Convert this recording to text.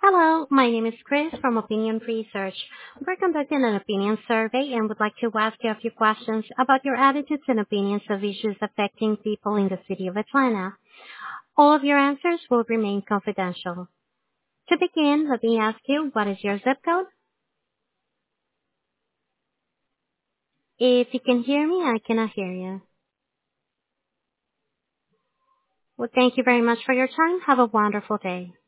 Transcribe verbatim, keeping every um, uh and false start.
Hello, my name is Chris from Opinion Research. We're conducting an opinion survey and would like to ask you a few questions about your attitudes and opinions of issues affecting people in the city of Atlanta. All of your answers will remain confidential. To begin, let me ask you, what is your zip code? If you can hear me, I cannot hear you. Well, thank you very much for your time. Have a wonderful day.